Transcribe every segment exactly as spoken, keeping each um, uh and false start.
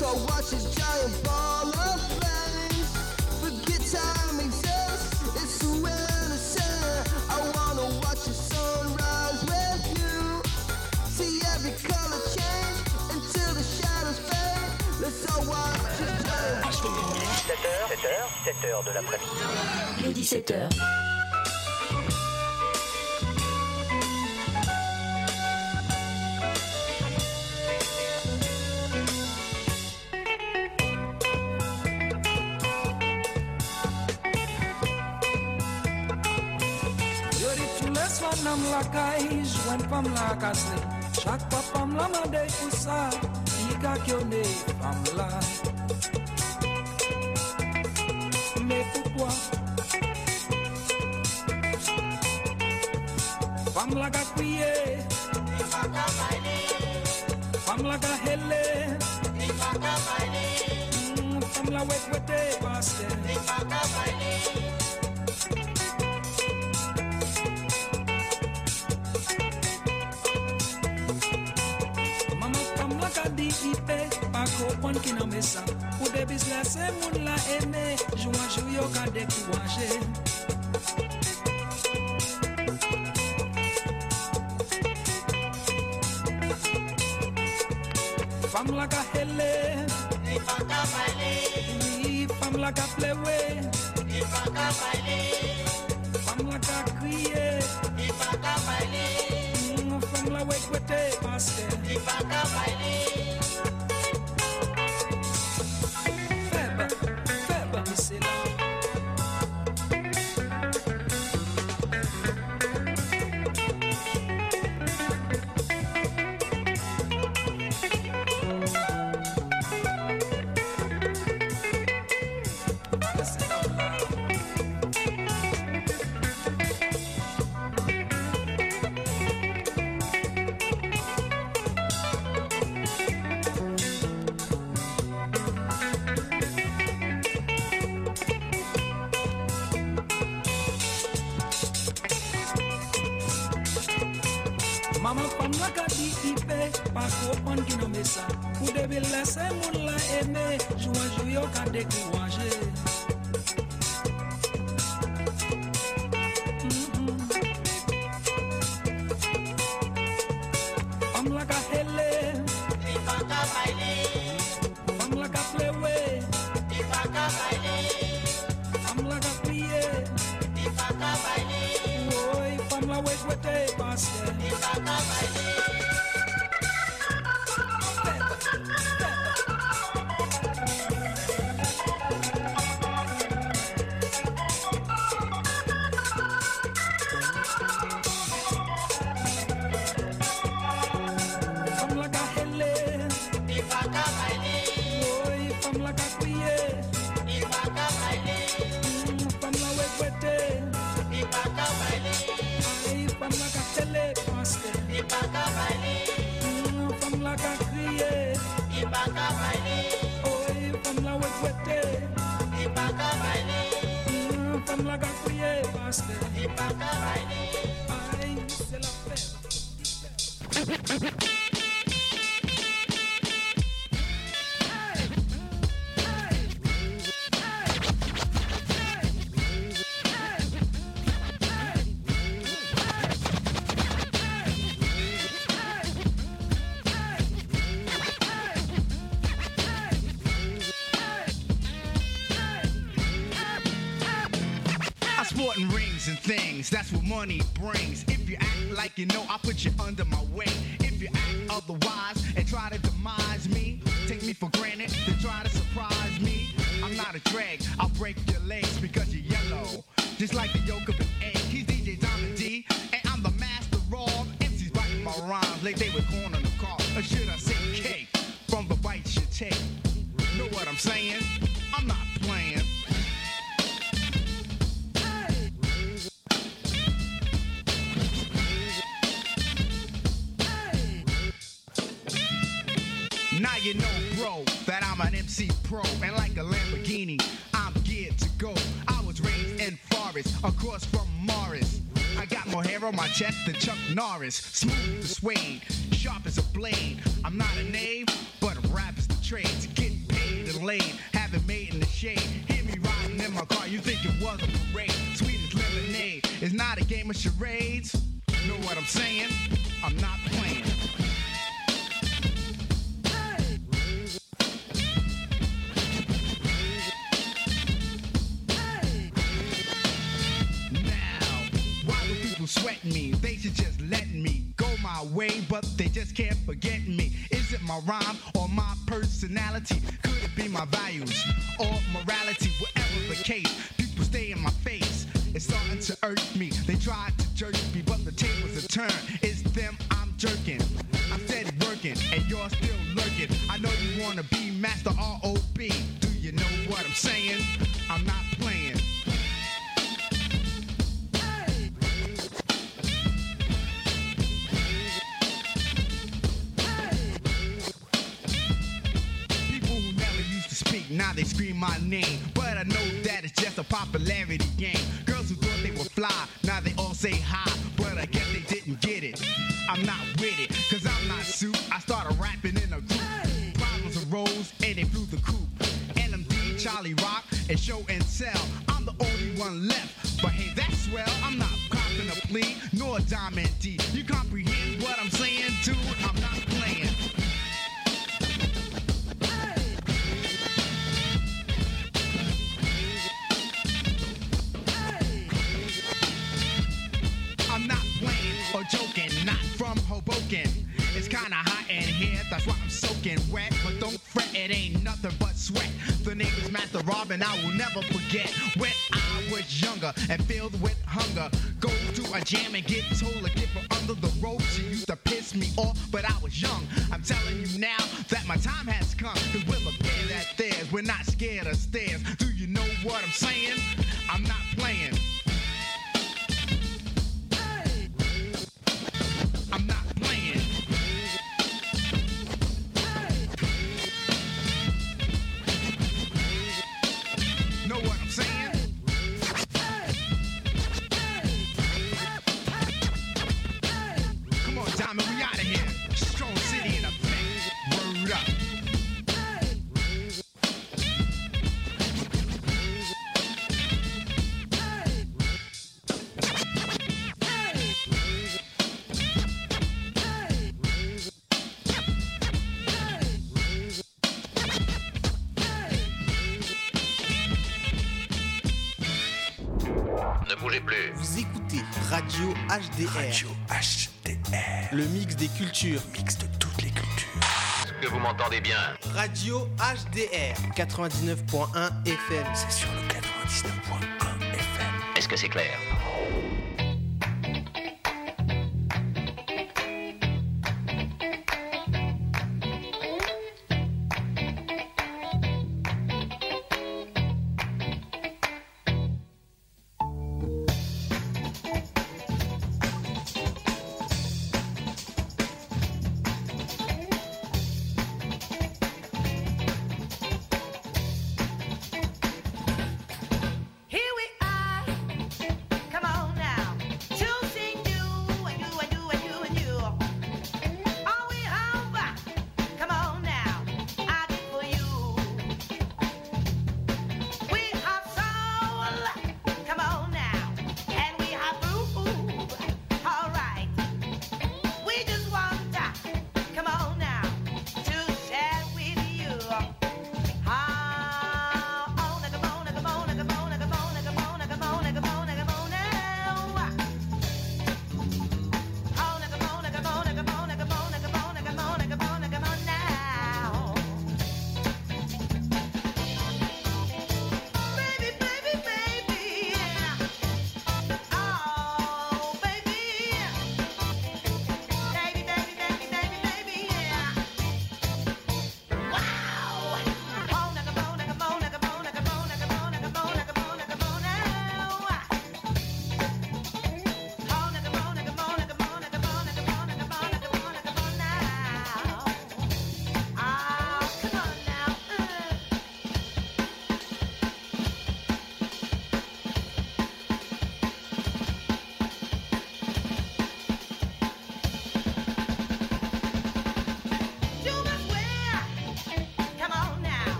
So watch this giant ball of flames. Forget time exists, it's too innocent. I wanna watch the sunrise with you. See every color change until the shadows fade. Let's all watch this giant ball. dix-sept heures, sept heures, sept heures de l'après-midi. Il est dix-sept heures. Nam la kai, jwen pam la kasne. Chak pa pam la mande pou sa, ika kyone pam la. Mais pourquoi? Pam la ka kriye, pam la ka hele, pam la wet wete paske. Pa kopon ki nan me sa. Ou de business e moun la eme. Jou an jou yo ka dekouwaje. Fam la ka hele, li pa ka baile. Fam la ka plewe, li pa ka baile. Fam la ka kriye, li pa ka baile. Fam la wek wete paske, li pa ka baile. Ou de vil lese moun la eme. Jou an jou yo ka dekouwaje. Fam la ka hele, li pa ka baile. Fam la ka plewe, li pa ka baile. Fam la ka kriye, li pa ka baile. Oy, fam la wek wete paske, li pa ka baile. That's what money brings. If you act like you know, I'll put you under my wing. If you act otherwise and try to demise me, take me for granted, then try to surprise me. I'm not a drag, I'll break your legs because you're yellow, just like the yolk of an egg. He's D J Diamond D, and I'm the master of M Cs biting my rhymes like they were corn on the car. Or should I say cake from the bites you take? Know what I'm saying? I'm not playing. Now you know, bro, that I'm an M C pro. And like a Lamborghini, I'm geared to go. I was raised in Forest, across from Morris. I got more hair on my chest than Chuck Norris. Smooth as suede, sharp as a blade. I'm not a knave, but a rap is the trade. To get laid, have it made in the shade. Hear me riding in my car, you think it was a parade. Sweet as lemonade, it's not a game of charades. Know what I'm saying? I'm not playing. Sweat me, they should just let me go my way, but they just can't forget me. Is it my rhyme or my personality? Could it be my values or morality? Whatever the case, people stay in my face. It's starting to irk me. They tried to jerk me, but the tables are turned. It's them I'm jerking. I'm steady working, and you're still lurking. I know you wanna be Master R O B. Do you know what I'm saying? I'm not playing. Now they scream my name, but I know that it's just a popularity game. Girls who thought they were fly, now they all say hi, but I guess they didn't get it. I'm not with it, cause I'm not suit. I started rapping in a group. Problems arose and they flew the coop. N M D, Charlie Rock, and Show and Sell. I'm the only one left, but hey, that's swell. I'm not copping a plea, nor a Diamond D. You comprehend what I'm saying, dude? I'm not playing. Or joking, not from Hoboken. It's kinda hot in here, that's why I'm soaking wet. But don't fret, it ain't nothing but sweat. The name is Master Robin, I will never forget. When I was younger and filled with hunger, go to a jam and get told to get from under the ropes. She used to piss me off, but I was young. I'm telling you now that my time has come. Cause we're the bear that dares, we're not scared of stairs. Do you know what I'm saying? I'm not playing. I'm not playing. Know what I'm saying? Come on, Diamond, we out of here. Strong City in effect. Word up. Vous écoutez Radio H D R. Radio H D R. Le mix des cultures. Le mix de toutes les cultures. Est-ce que vous m'entendez bien? Radio H D R. quatre-vingt-dix-neuf point un F M. C'est sur le quatre-vingt-dix-neuf point un F M. Est-ce que c'est clair? Here we are,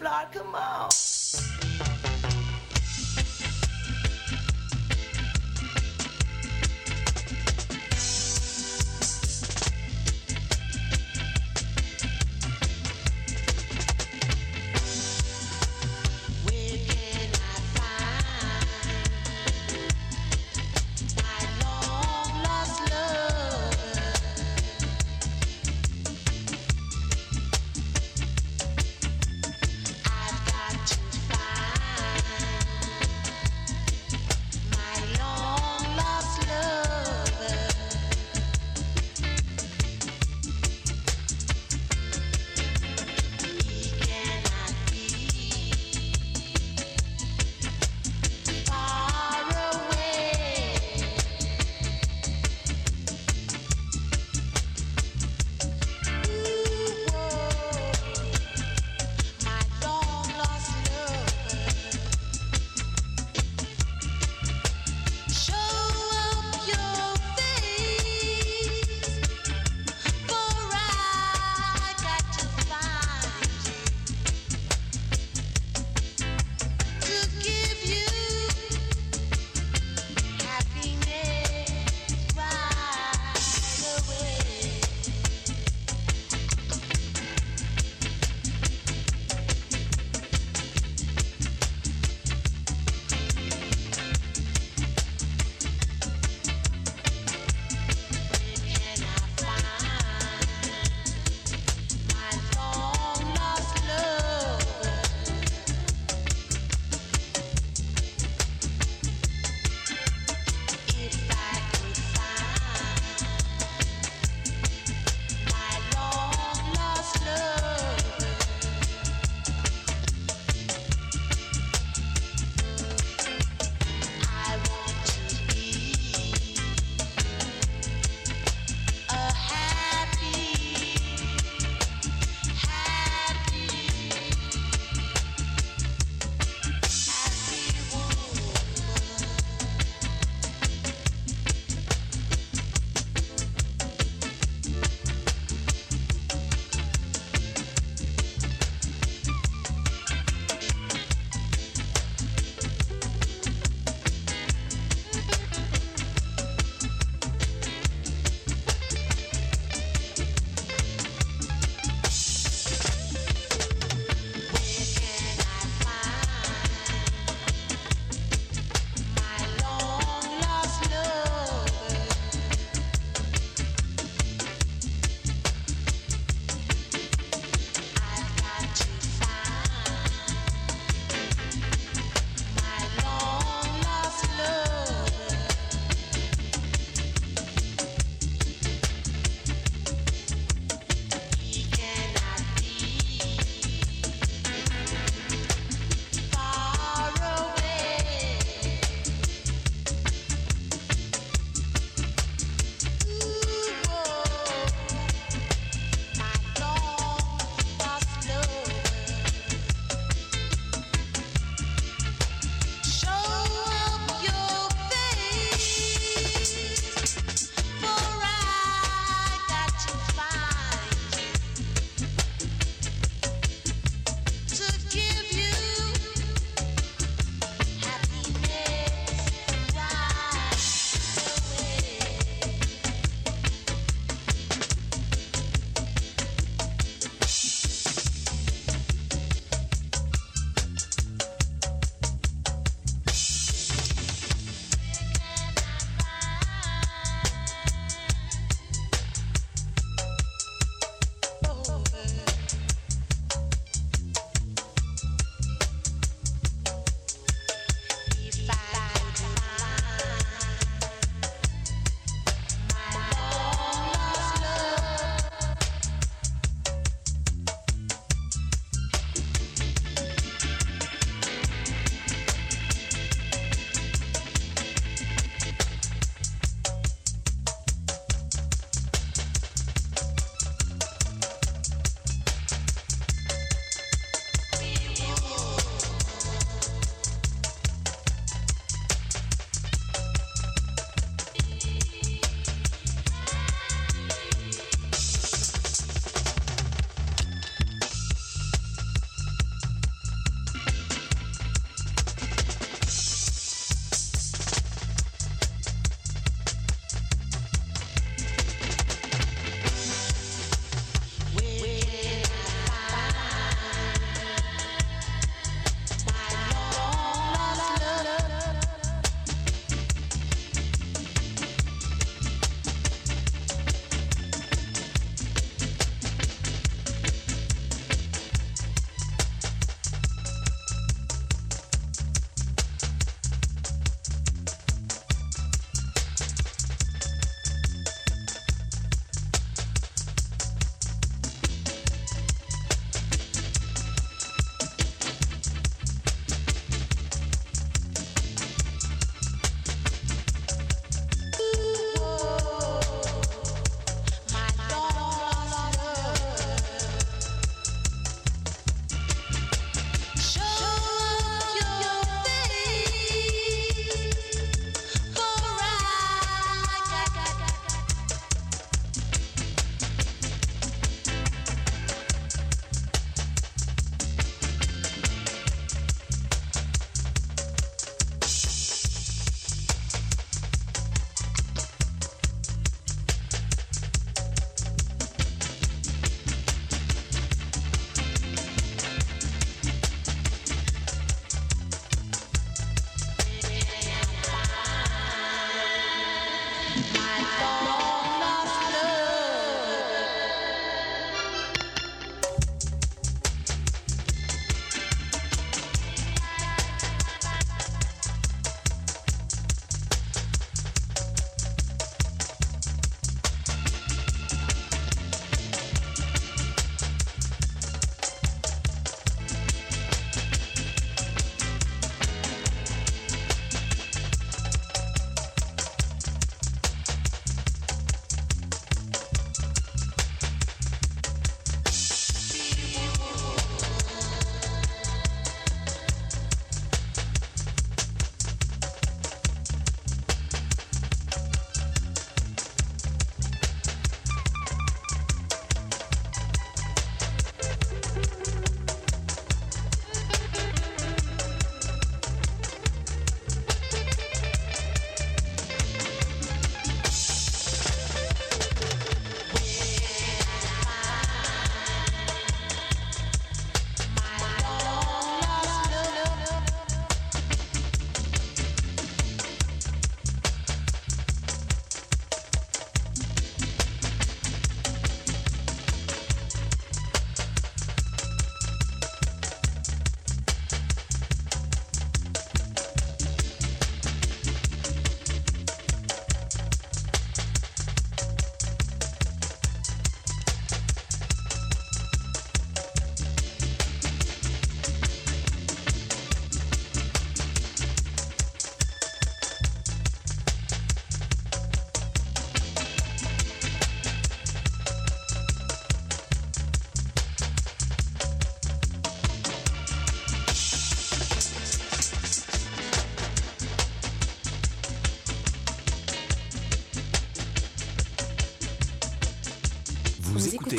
Lord, come on. I've got to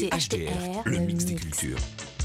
Radio H D R, le mix des cultures.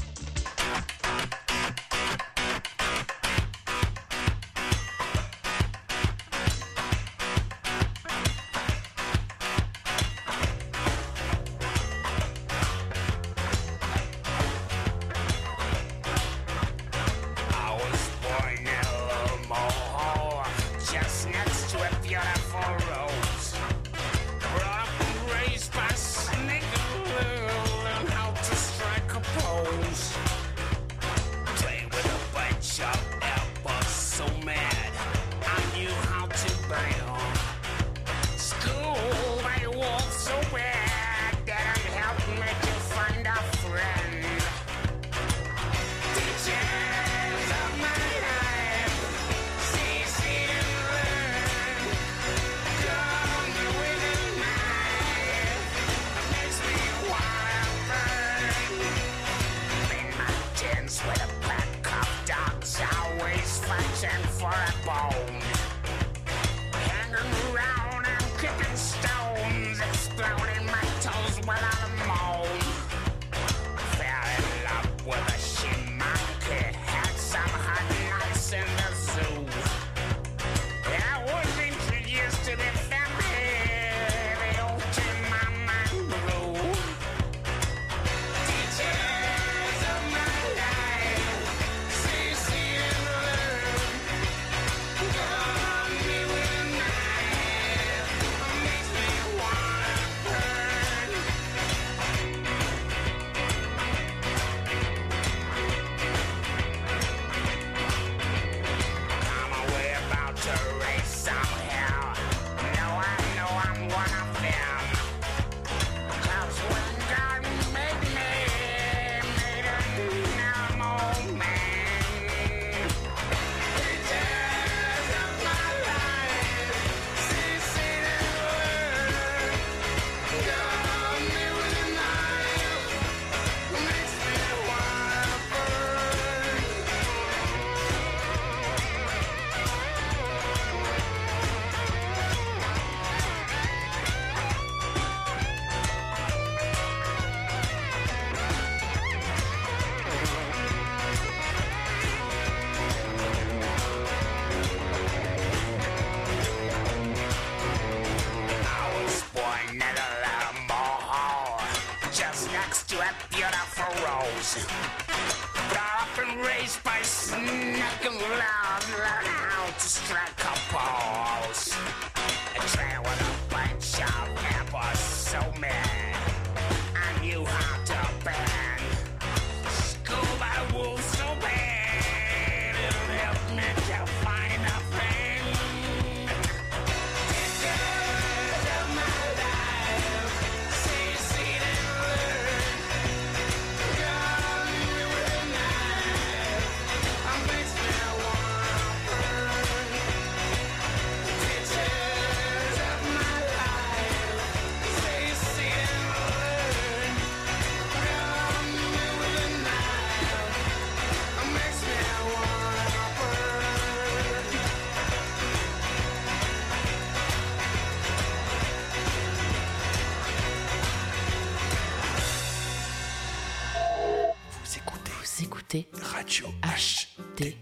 Radio H D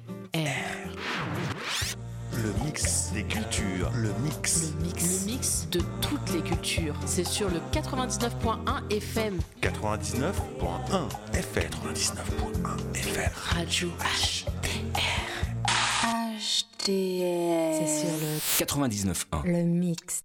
R. Le mix des cultures. Le mix. Le mix. Le mix de toutes les cultures. C'est sur le quatre-vingt-dix-neuf point un F M. quatre-vingt-dix-neuf point un F M. quatre-vingt-dix-neuf point un F M. Radio H D R. H D R. C'est sur le quatre-vingt-dix-neuf point un. Le mix.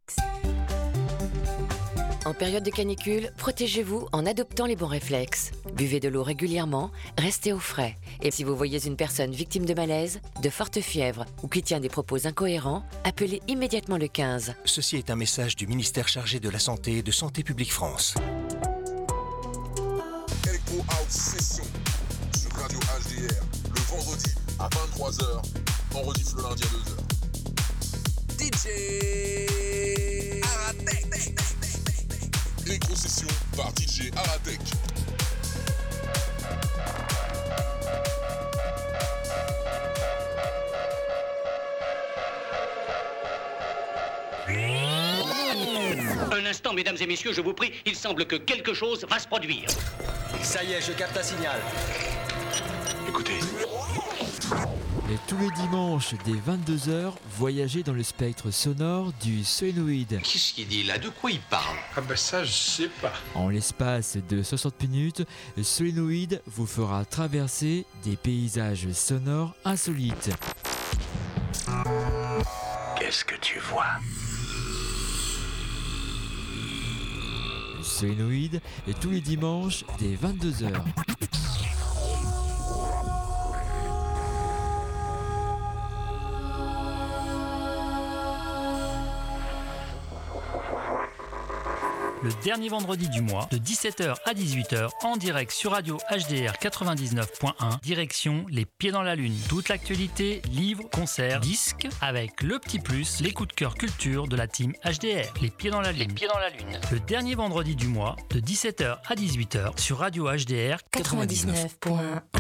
En période de canicule, protégez-vous en adoptant les bons réflexes. Buvez de l'eau régulièrement, restez au frais. Et si vous voyez une personne victime de malaise, de forte fièvre ou qui tient des propos incohérents, appelez immédiatement le quinze. Ceci est un message du ministère chargé de la Santé et de Santé publique France. Echo Out Session sur Radio H D R, le vendredi à vingt-trois heures, en rediff le lundi à deux heures. D J Aratek. Éco-session par D J Aratek. Un un instant, mesdames et messieurs, je vous prie, il semble que quelque chose va se produire. Ça y est, je capte un signal. Écoutez. Et tous les dimanches dès vingt-deux heures, voyagez dans le spectre sonore du solénoïde. Qu'est-ce qu'il dit là? De quoi il parle? Ah ben ça, je sais pas. En l'espace de soixante minutes, le solénoïde vous fera traverser des paysages sonores insolites. Qu'est-ce que tu vois? Le solénoïde est tous les dimanches dès vingt-deux heures. Le dernier vendredi du mois, de dix-sept heures à dix-huit heures, en direct sur Radio H D R quatre-vingt-dix-neuf point un, direction Les Pieds dans la Lune. Toute l'actualité, livres, concerts, disques, avec le petit plus, les coups de cœur culture de la team H D R. Les Pieds dans la Lune. Les Pieds dans la Lune. Le dernier vendredi du mois, de dix-sept heures à dix-huit heures, sur Radio H D R quatre-vingt-dix-neuf point un.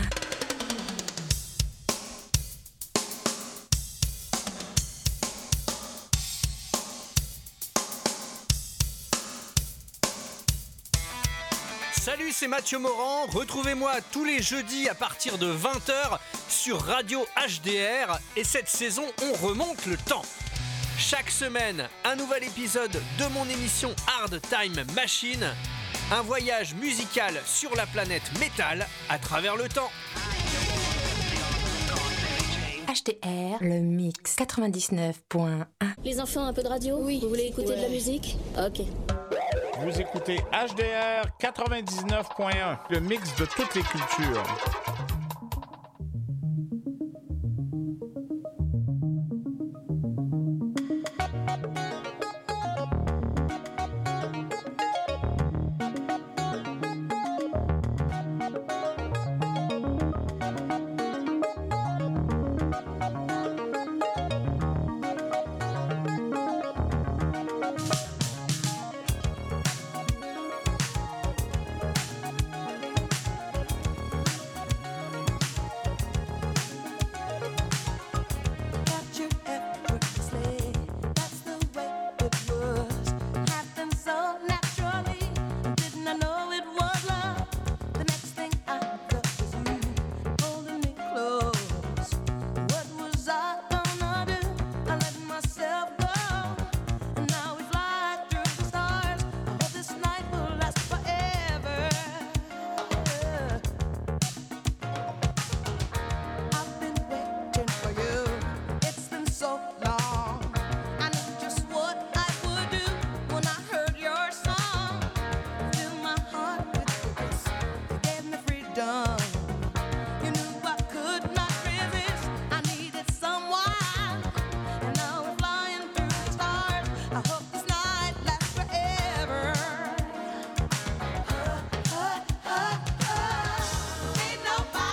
Salut, c'est Mathieu Morand. Retrouvez-moi tous les jeudis à partir de vingt heures sur Radio H D R. Et cette saison, on remonte le temps. Chaque semaine, un nouvel épisode de mon émission Hard Time Machine. Un voyage musical sur la planète métal à travers le temps. H D R, le mix quatre-vingt-dix-neuf point un. Les enfants, un peu de radio? Oui. Vous voulez écouter ouais. de la musique? Ok. Vous écoutez H D R quatre-vingt-dix-neuf point un, le mix de toutes les cultures.